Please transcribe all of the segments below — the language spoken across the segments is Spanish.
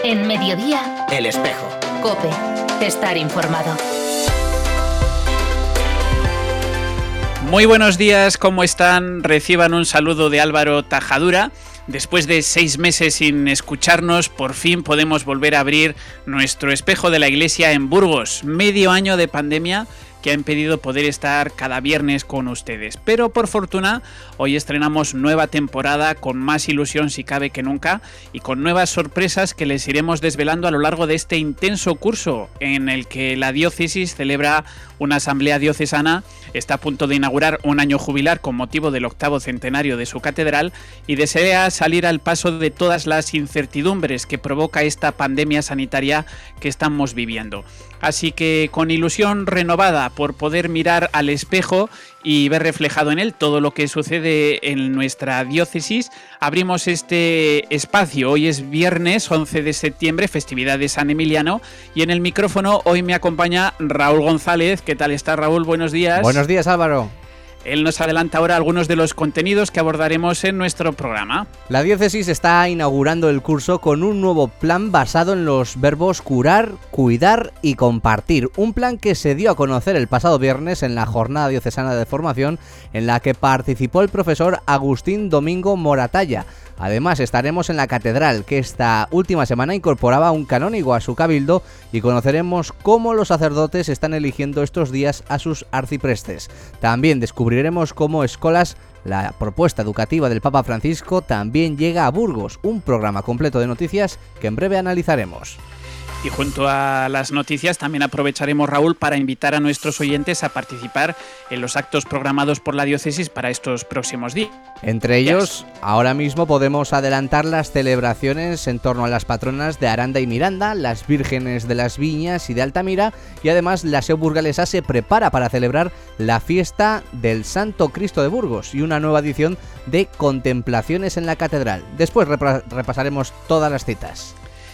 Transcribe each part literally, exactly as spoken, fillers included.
En Mediodía, El Espejo. COPE. Estar informado. Muy buenos días, ¿cómo están? Reciban un saludo de Álvaro Tajadura. Después de seis meses sin escucharnos, por fin podemos volver a abrir nuestro espejo de la iglesia en Burgos. Medio año de pandemia que ha impedido poder estar cada viernes con ustedes. Pero por fortuna, hoy estrenamos nueva temporada con más ilusión si cabe que nunca y con nuevas sorpresas que les iremos desvelando a lo largo de este intenso curso en el que la diócesis celebra una asamblea diocesana, está a punto de inaugurar un año jubilar con motivo del octavo centenario de su catedral y desea salir al paso de todas las incertidumbres que provoca esta pandemia sanitaria que estamos viviendo. Así que con ilusión renovada por poder mirar al espejo y ver reflejado en él todo lo que sucede en nuestra diócesis, abrimos este espacio. Hoy es viernes once de septiembre, festividad de San Emiliano, y en el micrófono hoy me acompaña Raúl González. ¿Qué tal está, Raúl? Buenos días. Buenos días, Álvaro. Él nos adelanta ahora algunos de los contenidos que abordaremos en nuestro programa. La diócesis está inaugurando el curso con un nuevo plan basado en los verbos curar, cuidar y compartir. Un plan que se dio a conocer el pasado viernes en la Jornada Diocesana de Formación, en la que participó el profesor Agustín Domingo Moratalla. Además, estaremos en la catedral, que esta última semana incorporaba un canónigo a su cabildo, y conoceremos cómo los sacerdotes están eligiendo estos días a sus arciprestes. También descubriremos cómo Escolas, la propuesta educativa del Papa Francisco, también llega a Burgos, un programa completo de noticias que en breve analizaremos. Y junto a las noticias también aprovecharemos, Raúl, para invitar a nuestros oyentes a participar en los actos programados por la diócesis para estos próximos días. Entre ellos, ahora mismo podemos adelantar las celebraciones en torno a las patronas de Aranda y Miranda, las vírgenes de las Viñas y de Altamira, y además la S E U burgalesa se prepara para celebrar la fiesta del Santo Cristo de Burgos y una nueva edición de Contemplaciones en la Catedral. Después repra- repasaremos todas las citas.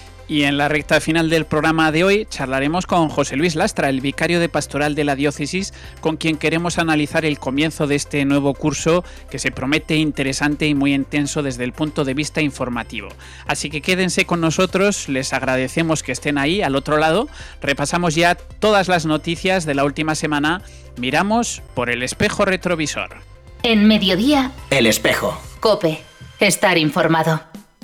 Y en la recta final del programa de hoy charlaremos con José Luis Lastra, el vicario de pastoral de la diócesis, con quien queremos analizar el comienzo de este nuevo curso que se promete interesante y muy intenso desde el punto de vista informativo. Así que quédense con nosotros, les agradecemos que estén ahí al otro lado. Repasamos ya todas las noticias de la última semana, miramos por el espejo retrovisor. En Mediodía, El Espejo. COPE. Estar informado.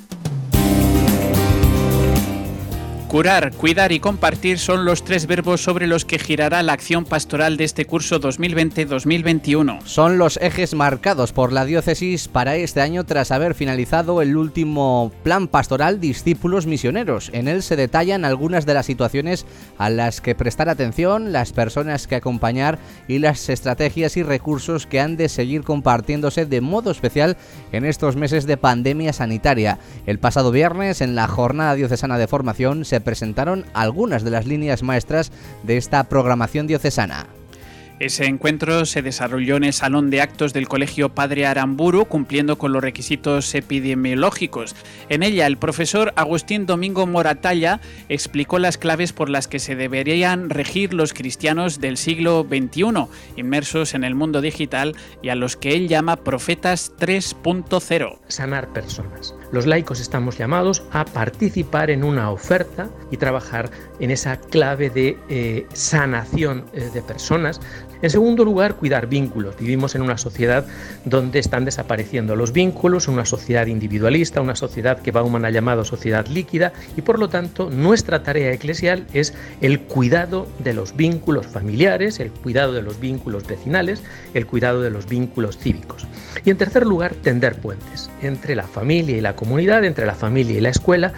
Curar, cuidar y compartir son los tres verbos sobre los que girará la acción pastoral de este curso dos mil veinte dos mil veintiuno. Son los ejes marcados por la diócesis para este año tras haber finalizado el último plan pastoral Discípulos Misioneros. En él se detallan algunas de las situaciones a las que prestar atención, las personas que acompañar y las estrategias y recursos que han de seguir compartiéndose de modo especial en estos meses de pandemia sanitaria. El pasado viernes, en la Jornada Diocesana de Formación, se presentaron algunas de las líneas maestras de esta programación diocesana. Ese encuentro se desarrolló en el Salón de Actos del Colegio Padre Aramburu, cumpliendo con los requisitos epidemiológicos. En ella, el profesor Agustín Domingo Moratalla explicó las claves por las que se deberían regir los cristianos del siglo veintiuno, inmersos en el mundo digital y a los que él llama profetas tres punto cero. Sanar personas. Los laicos estamos llamados a participar en una oferta y trabajar en esa clave de eh, sanación eh, de personas. En segundo lugar, cuidar vínculos. Vivimos en una sociedad donde están desapareciendo los vínculos, una sociedad individualista, una sociedad que Bauman ha llamado sociedad líquida, y por lo tanto nuestra tarea eclesial es el cuidado de los vínculos familiares, el cuidado de los vínculos vecinales, el cuidado de los vínculos cívicos. Y en tercer lugar, tender puentes entre la familia y la comunidad, entre la familia y la escuela.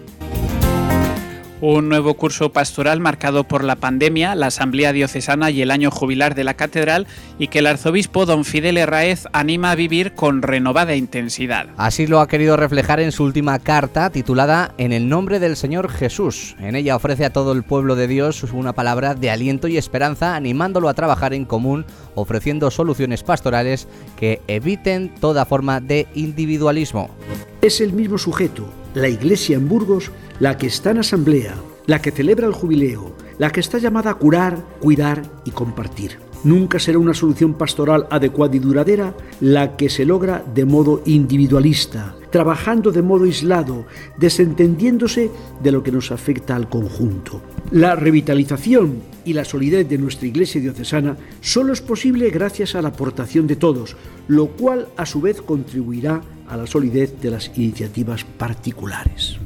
Un nuevo curso pastoral marcado por la pandemia, la Asamblea Diocesana y el año jubilar de la Catedral, y que el arzobispo don Fidel Herráez anima a vivir con renovada intensidad. Así lo ha querido reflejar en su última carta, titulada En el nombre del Señor Jesús. En ella ofrece a todo el pueblo de Dios una palabra de aliento y esperanza, animándolo a trabajar en común, ofreciendo soluciones pastorales que eviten toda forma de individualismo. Es el mismo sujeto, la Iglesia en Burgos, la que está en asamblea, la que celebra el jubileo, la que está llamada a curar, cuidar y compartir. Nunca será una solución pastoral adecuada y duradera la que se logra de modo individualista, trabajando de modo aislado, desentendiéndose de lo que nos afecta al conjunto. La revitalización y la solidez de nuestra Iglesia diocesana solo es posible gracias a la aportación de todos, lo cual a su vez contribuirá a la solidez de las iniciativas particulares.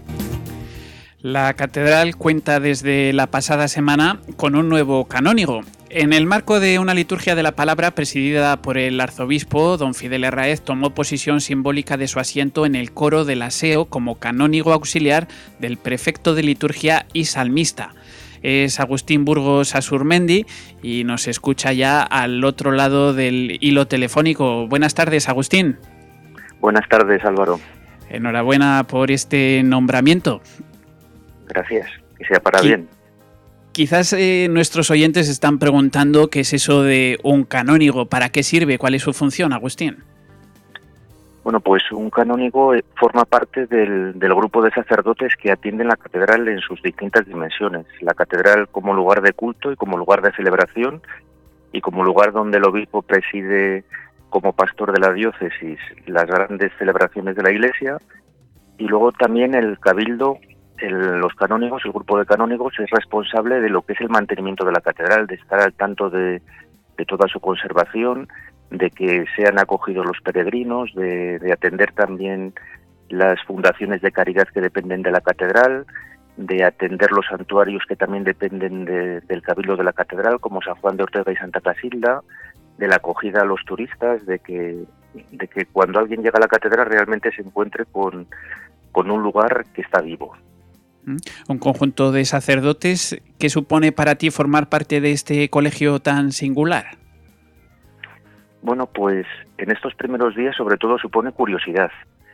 La catedral cuenta desde la pasada semana con un nuevo canónigo. En el marco de una liturgia de la palabra presidida por el arzobispo, don Fidel Herráez tomó posesión simbólica de su asiento en el coro del Aseo como canónigo auxiliar del prefecto de liturgia y salmista. Es Agustín Burgos Asurmendi y nos escucha ya al otro lado del hilo telefónico. Buenas tardes, Agustín. Buenas tardes, Álvaro. Enhorabuena por este nombramiento. Gracias, que sea para Qui- bien. Quizás eh, nuestros oyentes están preguntando qué es eso de un canónigo, ¿para qué sirve? ¿Cuál es su función, Agustín? Bueno, pues un canónigo forma parte del, del grupo de sacerdotes que atienden la catedral en sus distintas dimensiones. La catedral como lugar de culto y como lugar de celebración y como lugar donde el obispo preside como pastor de la diócesis las grandes celebraciones de la Iglesia, y luego también el cabildo. El, los canónigos, el grupo de canónigos es responsable de lo que es el mantenimiento de la catedral, de estar al tanto de, de toda su conservación, de que sean acogidos los peregrinos, de, de atender también las fundaciones de caridad que dependen de la catedral, de atender los santuarios que también dependen de, del cabildo de la catedral, como San Juan de Ortega y Santa Casilda, de la acogida a los turistas, de que, de que cuando alguien llega a la catedral realmente se encuentre con, con un lugar que está vivo. Un conjunto de sacerdotes. ¿Qué supone para ti formar parte de este colegio tan singular? Bueno, pues en estos primeros días sobre todo supone curiosidad,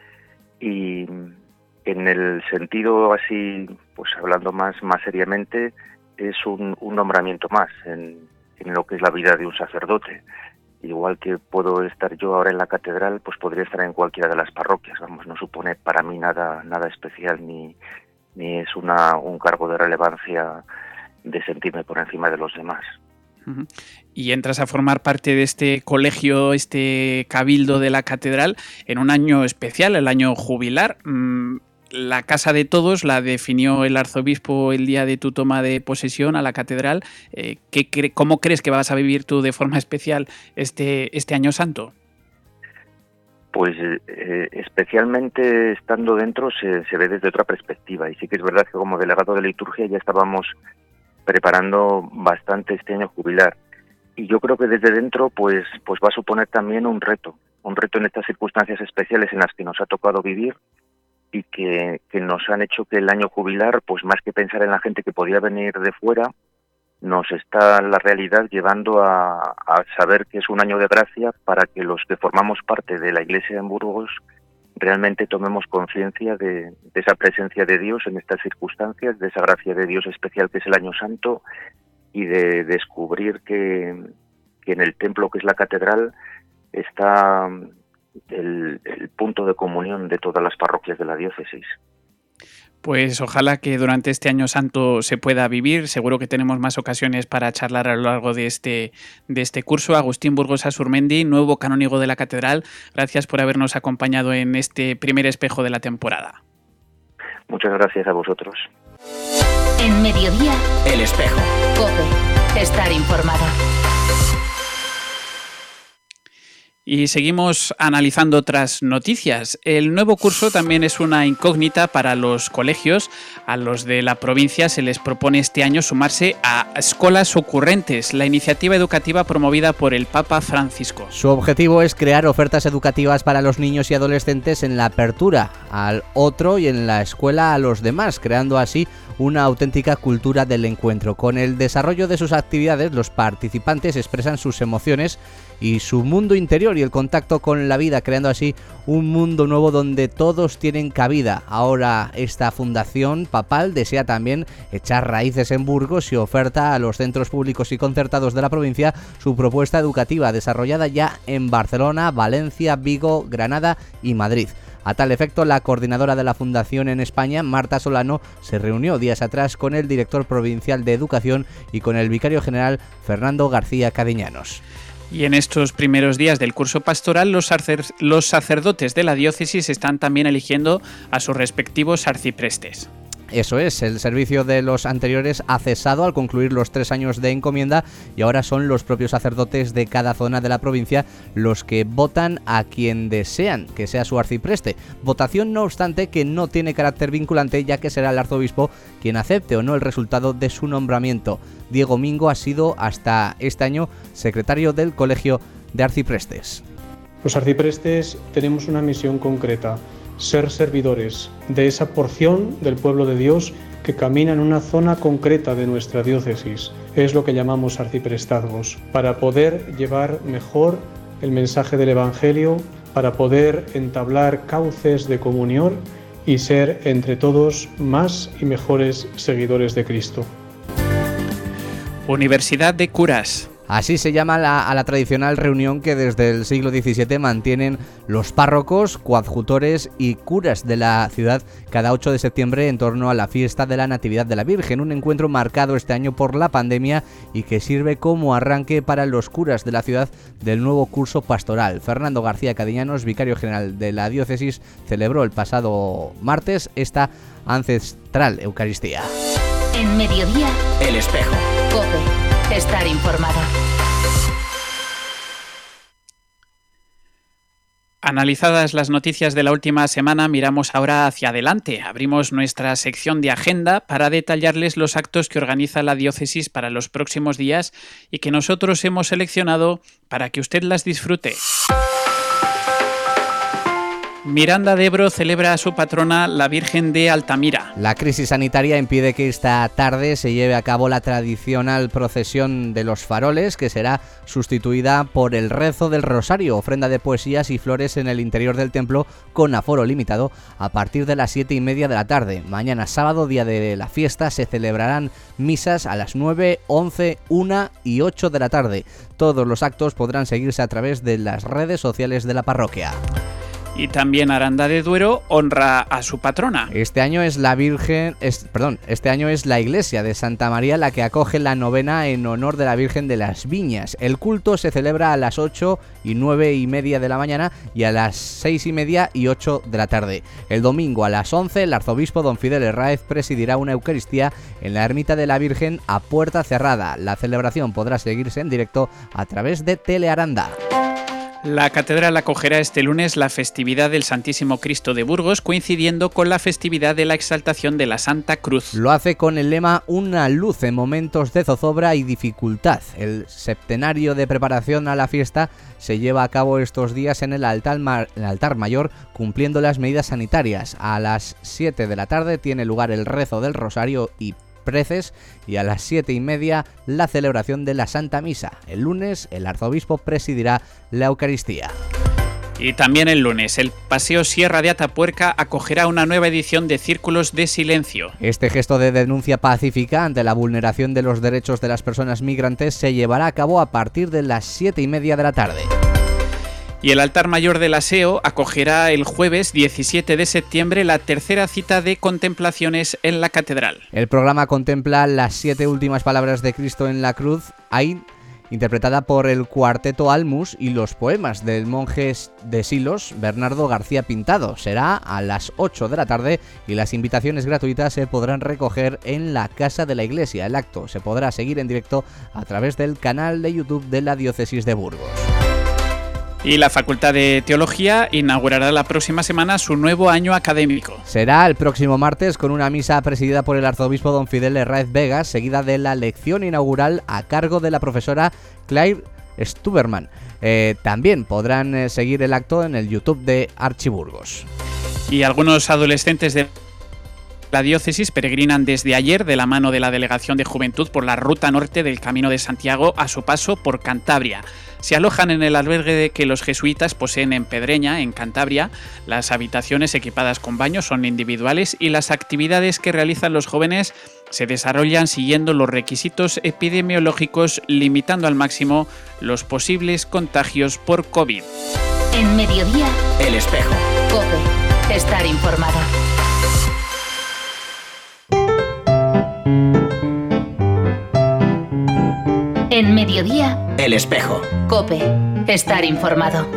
y en el sentido así, pues hablando más, más seriamente, es un, un nombramiento más en, en lo que es la vida de un sacerdote. Igual que puedo estar yo ahora en la catedral, pues podría estar en cualquiera de las parroquias. Vamos, no supone para mí nada, nada especial ni ni es una, un cargo de relevancia de sentirme por encima de los demás. Uh-huh. Y entras a formar parte de este colegio, este cabildo de la catedral, en un año especial, el año jubilar. Mm, la casa de todos la definió el arzobispo el día de tu toma de posesión a la catedral. Eh, ¿qué cre- ¿Cómo crees que vas a vivir tú de forma especial este, este año santo? Pues eh, especialmente estando dentro se, se ve desde otra perspectiva, y sí que es verdad que como delegado de liturgia ya estábamos preparando bastante este año jubilar, y yo creo que desde dentro pues pues va a suponer también un reto, un reto en estas circunstancias especiales en las que nos ha tocado vivir y que, que nos han hecho que el año jubilar, pues más que pensar en la gente que podía venir de fuera, nos está la realidad llevando a, a saber que es un año de gracia para que los que formamos parte de la Iglesia en Burgos realmente tomemos conciencia de, de esa presencia de Dios en estas circunstancias, de esa gracia de Dios especial que es el Año Santo, y de descubrir que, que en el templo que es la catedral está el, el punto de comunión de todas las parroquias de la diócesis. Pues ojalá que durante este año santo se pueda vivir. Seguro que tenemos más ocasiones para charlar a lo largo de este, de este curso. Agustín Burgos Asurmendi, nuevo canónigo de la catedral, gracias por habernos acompañado en este primer espejo de la temporada. Muchas gracias a vosotros. En Mediodía, El Espejo. COPE. Estar informado. Y seguimos analizando otras noticias. El nuevo curso también es una incógnita para los colegios. A los de la provincia se les propone este año sumarse a Escolas Ocurrentes, la iniciativa educativa promovida por el Papa Francisco. Su objetivo es crear ofertas educativas para los niños y adolescentes en la apertura al otro y en la escuela a los demás, creando así una auténtica cultura del encuentro. Con el desarrollo de sus actividades, los participantes expresan sus emociones y su mundo interior y el contacto con la vida, creando así un mundo nuevo donde todos tienen cabida. Ahora esta fundación papal desea también echar raíces en Burgos y oferta a los centros públicos y concertados de la provincia su propuesta educativa desarrollada ya en Barcelona, Valencia, Vigo, Granada y Madrid. A tal efecto, la coordinadora de la Fundación en España, Marta Solano, se reunió días atrás con el director provincial de Educación y con el vicario general Fernando García Cadiñanos. Y en estos primeros días del curso pastoral, los, sacer- los sacerdotes de la diócesis están también eligiendo a sus respectivos arciprestes. Eso es, el servicio de los anteriores ha cesado al concluir los tres años de encomienda y ahora son los propios sacerdotes de cada zona de la provincia los que votan a quien desean que sea su arcipreste. Votación, no obstante, que no tiene carácter vinculante, ya que será el arzobispo quien acepte o no el resultado de su nombramiento. Diego Mingo ha sido hasta este año secretario del Colegio de Arciprestes. Los arciprestes tenemos una misión concreta: ser servidores de esa porción del pueblo de Dios que camina en una zona concreta de nuestra diócesis. Es lo que llamamos arciprestazgos, para poder llevar mejor el mensaje del Evangelio, para poder entablar cauces de comunión y ser entre todos más y mejores seguidores de Cristo. Universidad de Curas. Así se llama la, a la tradicional reunión que desde el siglo diecisiete mantienen los párrocos, coadjutores y curas de la ciudad cada ocho de septiembre en torno a la fiesta de la Natividad de la Virgen, un encuentro marcado este año por la pandemia y que sirve como arranque para los curas de la ciudad del nuevo curso pastoral. Fernando García Cadiñanos, vicario general de la diócesis, celebró el pasado martes esta ancestral Eucaristía. En Mediodía, El Espejo. COPE. Estar informado. Analizadas las noticias de la última semana, miramos ahora hacia adelante. Abrimos nuestra sección de agenda para detallarles los actos que organiza la diócesis para los próximos días y que nosotros hemos seleccionado para que usted las disfrute. Miranda de Ebro celebra a su patrona, la Virgen de Altamira. La crisis sanitaria impide que esta tarde se lleve a cabo la tradicional procesión de los faroles, que será sustituida por el rezo del rosario, ofrenda de poesías y flores en el interior del templo con aforo limitado a partir de las siete y media de la tarde. Mañana sábado, día de la fiesta, se celebrarán misas a las nueve, once, una y ocho de la tarde. Todos los actos podrán seguirse a través de las redes sociales de la parroquia. Y también Aranda de Duero honra a su patrona. Este año es la Virgen, es, perdón, este año es la iglesia de Santa María la que acoge la novena en honor de la Virgen de las Viñas. El culto se celebra a las ocho y nueve y media de la mañana y a las seis y media y ocho de la tarde. El domingo a las once el arzobispo don Fidel Herráez presidirá una Eucaristía en la ermita de la Virgen a puerta cerrada. La celebración podrá seguirse en directo a través de Telearanda. La catedral acogerá este lunes la festividad del Santísimo Cristo de Burgos, coincidiendo con la festividad de la Exaltación de la Santa Cruz. Lo hace con el lema Una luz en momentos de zozobra y dificultad. El septenario de preparación a la fiesta se lleva a cabo estos días en el altar, ma- el altar mayor, cumpliendo las medidas sanitarias. A las siete de la tarde tiene lugar el rezo del Rosario y preces y a las siete y media la celebración de la Santa Misa. El lunes el arzobispo presidirá la Eucaristía. Y también el lunes, el Paseo Sierra de Atapuerca acogerá una nueva edición de Círculos de Silencio. Este gesto de denuncia pacífica ante la vulneración de los derechos de las personas migrantes se llevará a cabo a partir de las siete y media de la tarde. Y el altar mayor del Aseo acogerá el jueves diecisiete de septiembre la tercera cita de contemplaciones en la catedral. El programa contempla las siete últimas palabras de Cristo en la cruz, ahí interpretada por el cuarteto Almus, y los poemas del monje de Silos, Bernardo García Pintado. Será a las ocho de la tarde y las invitaciones gratuitas se podrán recoger en la Casa de la Iglesia. El acto se podrá seguir en directo a través del canal de YouTube de la Diócesis de Burgos. Y la Facultad de Teología inaugurará la próxima semana su nuevo año académico. Será el próximo martes con una misa presidida por el arzobispo don Fidel Herráez Vegas, seguida de la lección inaugural a cargo de la profesora Claire Stuberman. Eh, también podrán eh, seguir el acto en el YouTube de Archiburgos. Y algunos adolescentes de la diócesis peregrinan desde ayer de la mano de la Delegación de Juventud por la ruta norte del Camino de Santiago a su paso por Cantabria. Se alojan en el albergue que los jesuitas poseen en Pedreña, en Cantabria. Las habitaciones equipadas con baños son individuales y las actividades que realizan los jóvenes se desarrollan siguiendo los requisitos epidemiológicos, limitando al máximo los posibles contagios por COVID. En Mediodía, El Espejo. COPE. Estar informado. En Mediodía, El Espejo. COPE. Estar informado.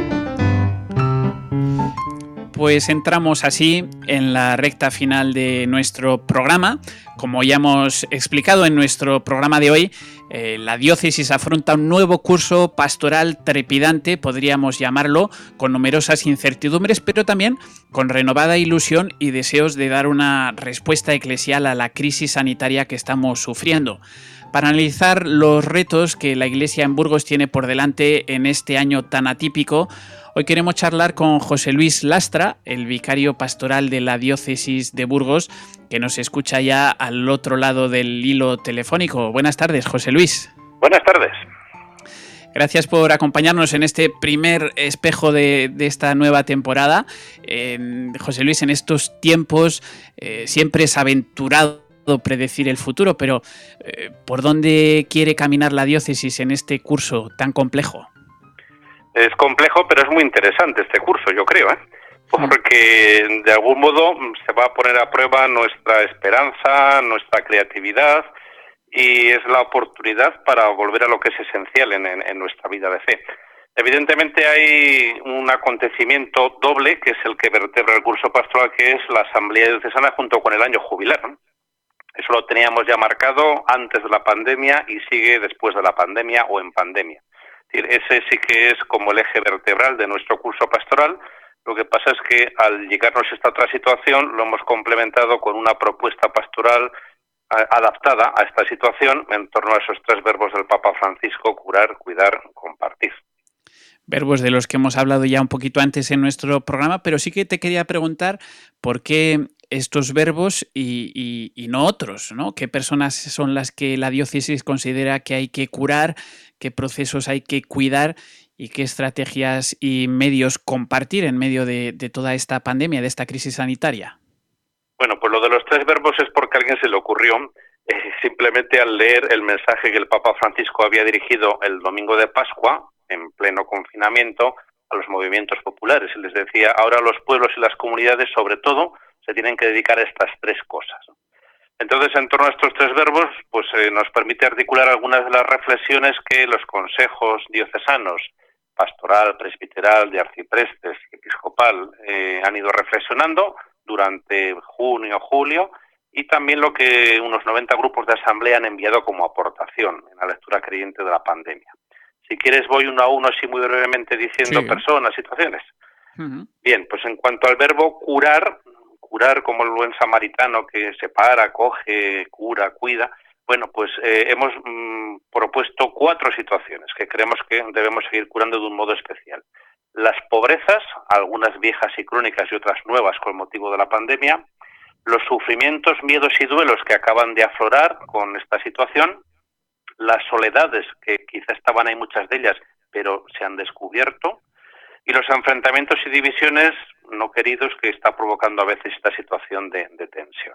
Pues entramos así en la recta final de nuestro programa. Como ya hemos explicado en nuestro programa de hoy, eh, la diócesis afronta un nuevo curso pastoral trepidante, podríamos llamarlo, con numerosas incertidumbres, pero también con renovada ilusión y deseos de dar una respuesta eclesial a la crisis sanitaria que estamos sufriendo. Para analizar los retos que la Iglesia en Burgos tiene por delante en este año tan atípico, hoy queremos charlar con José Luis Lastra, el vicario pastoral de la diócesis de Burgos, que nos escucha ya al otro lado del hilo telefónico. Buenas tardes, José Luis. Buenas tardes. Gracias por acompañarnos en este primer espejo de, de esta nueva temporada. Eh, José Luis, en estos tiempos eh, siempre es aventurado predecir el futuro, pero eh, ¿por dónde quiere caminar la diócesis en este curso tan complejo? Es complejo, pero es muy interesante este curso, yo creo, ¿eh? Porque de algún modo se va a poner a prueba nuestra esperanza, nuestra creatividad, y es la oportunidad para volver a lo que es esencial en, en, en nuestra vida de fe. Evidentemente hay un acontecimiento doble, que es el que vertebra el curso pastoral, que es la Asamblea Diocesana junto con el año jubilar, ¿no? Eso lo teníamos ya marcado antes de la pandemia y sigue después de la pandemia o en pandemia. Es decir, ese sí que es como el eje vertebral de nuestro curso pastoral. Lo que pasa es que al llegarnos esta otra situación lo hemos complementado con una propuesta pastoral adaptada a esta situación en torno a esos tres verbos del Papa Francisco: curar, cuidar, compartir. Verbos de los que hemos hablado ya un poquito antes en nuestro programa, pero sí que te quería preguntar por qué estos verbos y, y, y no otros, ¿no? ¿Qué personas son las que la diócesis considera que hay que curar, qué procesos hay que cuidar y qué estrategias y medios compartir en medio de, de toda esta pandemia, de esta crisis sanitaria? Bueno, pues lo de los tres verbos es porque a alguien se le ocurrió eh, simplemente al leer el mensaje que el Papa Francisco había dirigido el domingo de Pascua, en pleno confinamiento, a los movimientos populares. Y les decía, ahora los pueblos y las comunidades, sobre todo, se tienen que dedicar a estas tres cosas. Entonces, en torno a estos tres verbos, pues eh, nos permite articular algunas de las reflexiones que los consejos diocesanos, pastoral, presbiteral, de arciprestes, episcopal, eh, han ido reflexionando durante junio, julio, y también lo que unos noventa grupos de asamblea han enviado como aportación en la lectura creyente de la pandemia. Si quieres voy uno a uno así muy brevemente diciendo sí. personas, situaciones. Uh-huh. Bien, pues en cuanto al verbo curar, curar como el buen samaritano que separa, coge, cura, cuida, bueno, pues eh, hemos mm, propuesto cuatro situaciones que creemos que debemos seguir curando de un modo especial. Las pobrezas, algunas viejas y crónicas y otras nuevas con motivo de la pandemia, los sufrimientos, miedos y duelos que acaban de aflorar con esta situación, las soledades, que quizá estaban ahí muchas de ellas, pero se han descubierto, y los enfrentamientos y divisiones no queridos que está provocando a veces esta situación de, de tensión.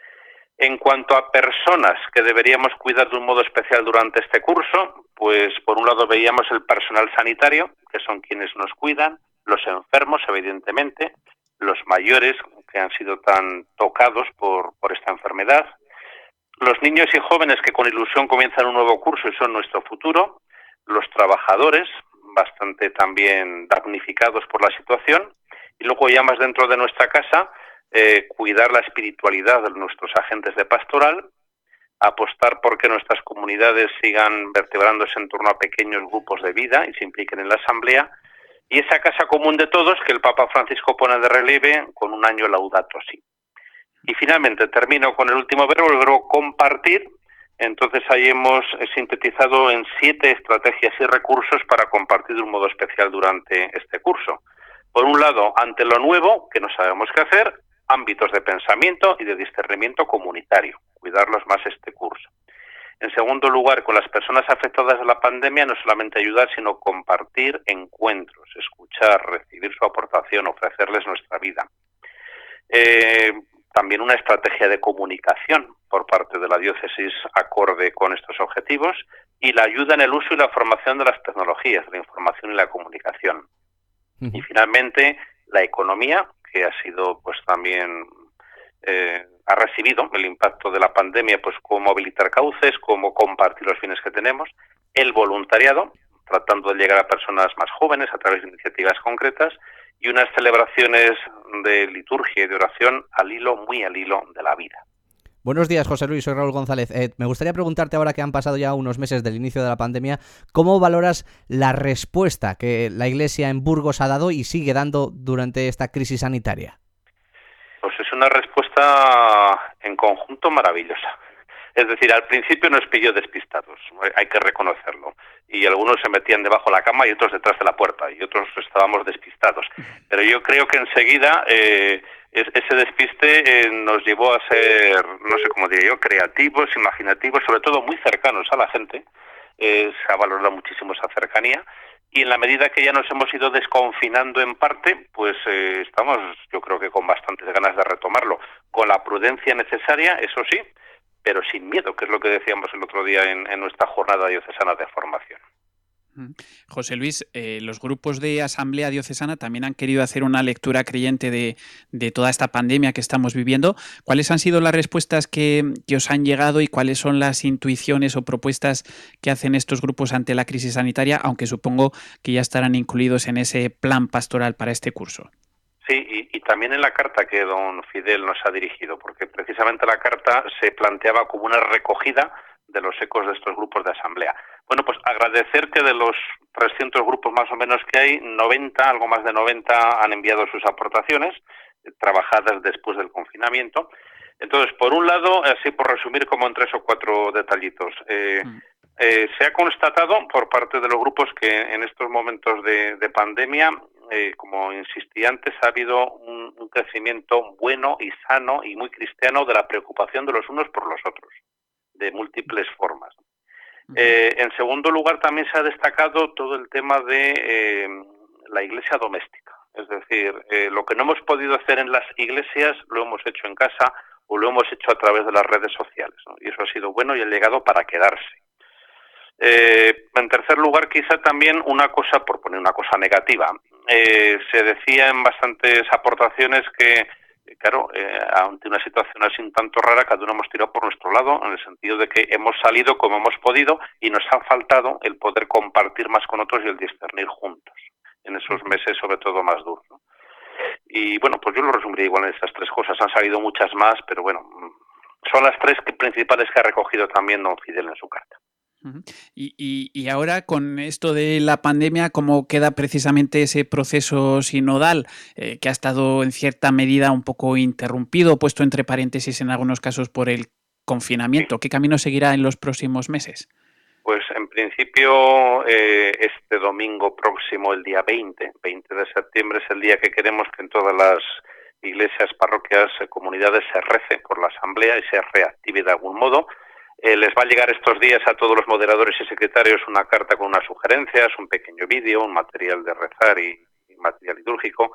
En cuanto a personas que deberíamos cuidar de un modo especial durante este curso, pues por un lado veíamos el personal sanitario, que son quienes nos cuidan, los enfermos, evidentemente, los mayores, que han sido tan tocados por, por esta enfermedad, los niños y jóvenes que con ilusión comienzan un nuevo curso y son nuestro futuro, los trabajadores, bastante también damnificados por la situación, y luego ya más dentro de nuestra casa, eh, cuidar la espiritualidad de nuestros agentes de pastoral, apostar por que nuestras comunidades sigan vertebrándose en torno a pequeños grupos de vida y se impliquen en la asamblea, y esa casa común de todos que el Papa Francisco pone de relieve con un año Laudato Si. Y finalmente termino con el último verbo, el verbo compartir. Entonces ahí hemos sintetizado en siete estrategias y recursos para compartir de un modo especial durante este curso. Por un lado, ante lo nuevo, que no sabemos qué hacer, ámbitos de pensamiento y de discernimiento comunitario, cuidarlos más este curso. En segundo lugar, con las personas afectadas de la pandemia, no solamente ayudar, sino compartir encuentros, escuchar, recibir su aportación, ofrecerles nuestra vida. Eh, también una estrategia de comunicación por parte de la diócesis acorde con estos objetivos y la ayuda en el uso y la formación de las tecnologías, la información y la comunicación. Uh-huh. Y finalmente, la economía, que ha sido pues también eh, ha recibido el impacto de la pandemia, pues cómo habilitar cauces, cómo compartir los bienes que tenemos, el voluntariado, tratando de llegar a personas más jóvenes a través de iniciativas concretas, y unas celebraciones de liturgia y de oración al hilo, muy al hilo de la vida. Buenos días, José Luis, soy Raúl González. Eh, me gustaría preguntarte, ahora que han pasado ya unos meses del inicio de la pandemia, ¿cómo valoras la respuesta que la Iglesia en Burgos ha dado y sigue dando durante esta crisis sanitaria? Pues es una respuesta en conjunto maravillosa. Es decir, al principio nos pilló despistados, hay que reconocerlo. Y algunos se metían debajo de la cama y otros detrás de la puerta, y otros estábamos despistados. Pero yo creo que enseguida eh, ese despiste eh, nos llevó a ser, no sé cómo diría yo, creativos, imaginativos, sobre todo muy cercanos a la gente. Eh, se ha valorado muchísimo esa cercanía. Y en la medida que ya nos hemos ido desconfinando en parte, pues eh, estamos, yo creo que con bastantes ganas de retomarlo, con la prudencia necesaria, eso sí, pero sin miedo, que es lo que decíamos el otro día en, en nuestra jornada diocesana de formación. José Luis, eh, los grupos de Asamblea Diocesana también han querido hacer una lectura creyente de, de toda esta pandemia que estamos viviendo. ¿Cuáles han sido las respuestas que, que os han llegado y cuáles son las intuiciones o propuestas que hacen estos grupos ante la crisis sanitaria, aunque supongo que ya estarán incluidos en ese plan pastoral para este curso? Sí, y, y también en la carta que don Fidel nos ha dirigido, porque precisamente la carta se planteaba como una recogida de los ecos de estos grupos de asamblea. Bueno, pues agradecer que de los trescientos grupos más o menos que hay, noventa, algo más de noventa han enviado sus aportaciones, eh, trabajadas después del confinamiento. Entonces, por un lado, así por resumir como en tres o cuatro detallitos, eh, mm. eh, se ha constatado por parte de los grupos que en estos momentos de, de pandemia, eh, como insistí antes, ha habido un, un crecimiento bueno y sano y muy cristiano de la preocupación de los unos por los otros, de múltiples formas. Eh, en segundo lugar, también se ha destacado todo el tema de eh, la iglesia doméstica. Es decir, eh, lo que no hemos podido hacer en las iglesias lo hemos hecho en casa o lo hemos hecho a través de las redes sociales, ¿no? Y eso ha sido bueno y ha llegado para quedarse. Eh, en tercer lugar, quizá también una cosa, por poner una cosa negativa, eh, se decía en bastantes aportaciones que claro, eh, ante una situación así un tanto rara, cada uno hemos tirado por nuestro lado, en el sentido de que hemos salido como hemos podido y nos ha faltado el poder compartir más con otros y el discernir juntos, en esos meses sobre todo más duros, ¿no? Y bueno, pues yo lo resumiría igual en estas tres cosas. Han salido muchas más, pero bueno, son las tres que, principales que ha recogido también don Fidel en su carta. Y, y, y ahora, con esto de la pandemia, ¿cómo queda precisamente ese proceso sinodal eh, que ha estado en cierta medida un poco interrumpido, puesto entre paréntesis en algunos casos por el confinamiento? Sí. ¿Qué camino seguirá en los próximos meses? Pues en principio eh, este domingo próximo, el día veinte, veinte de septiembre, es el día que queremos que en todas las iglesias, parroquias, comunidades se rece por la asamblea y se reactive de algún modo. Eh, les va a llegar estos días a todos los moderadores y secretarios una carta con unas sugerencias, un pequeño vídeo, un material de rezar y, y material litúrgico.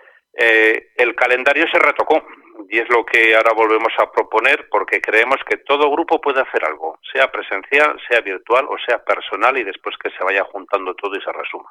Eh, el calendario se retocó y es lo que ahora volvemos a proponer porque creemos que todo grupo puede hacer algo, sea presencial, sea virtual o sea personal, y después que se vaya juntando todo y se resuma.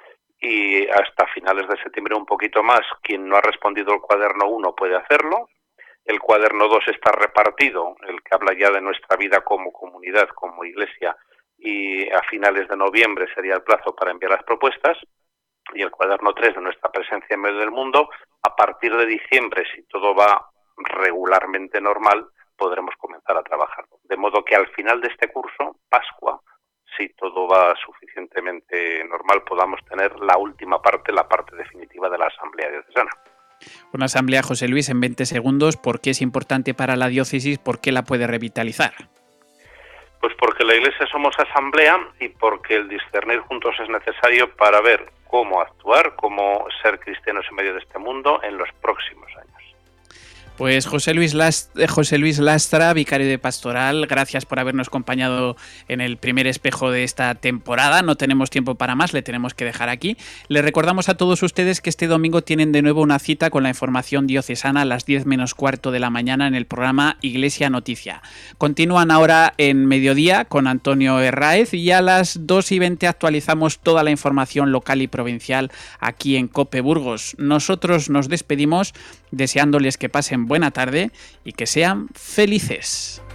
Y hasta finales de septiembre un poquito más, quien no ha respondido al cuaderno uno puede hacerlo. El cuaderno dos está repartido, el que habla ya de nuestra vida como comunidad, como iglesia, y a finales de noviembre sería el plazo para enviar las propuestas. Y el cuaderno tres de nuestra presencia en medio del mundo, a partir de diciembre, si todo va regularmente normal, podremos comenzar a trabajarlo. De modo que al final de este curso, Pascua, si todo va suficientemente normal, podamos tener la última parte, la parte definitiva de la Asamblea Diocesana. Una asamblea, José Luis, en veinte segundos, ¿por qué es importante para la diócesis? ¿Por qué la puede revitalizar? Pues porque la Iglesia somos asamblea y porque el discernir juntos es necesario para ver cómo actuar, cómo ser cristianos en medio de este mundo en los próximos años. Pues José Luis, Last- José Luis Lastra, vicario de Pastoral, gracias por habernos acompañado en el primer espejo de esta temporada. No tenemos tiempo para más, le tenemos que dejar aquí. Le recordamos a todos ustedes que este domingo tienen de nuevo una cita con la información diocesana a las diez menos cuarto de la mañana en el programa Iglesia Noticia. Continúan ahora en mediodía con Antonio Herráez y a las dos y veinte actualizamos toda la información local y provincial aquí en COPE Burgos. Nosotros nos despedimos deseándoles que pasen buena tarde y que sean felices.